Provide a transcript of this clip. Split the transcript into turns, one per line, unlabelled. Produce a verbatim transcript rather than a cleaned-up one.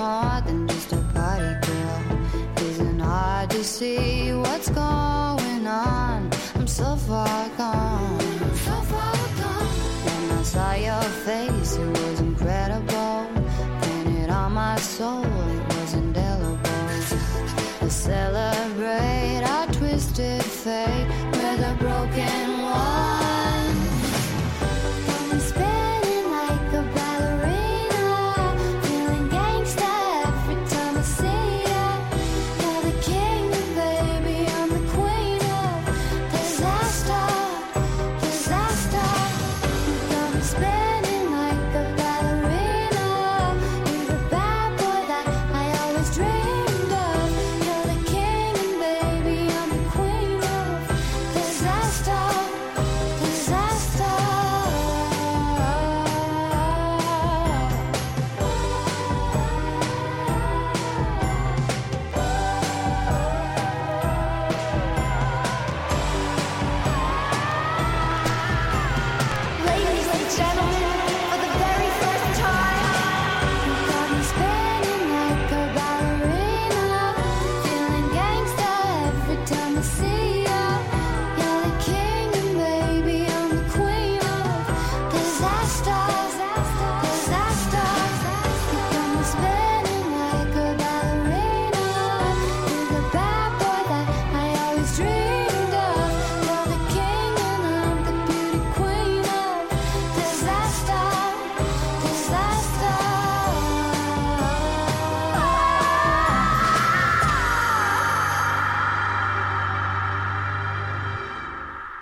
more than just a party girl. Isn't hard to see what's going on. I'm so far gone, so far gone. When I saw your face, it was incredible. Painted on my soul, it was indelible. Let's celebrate our twisted fate with a broken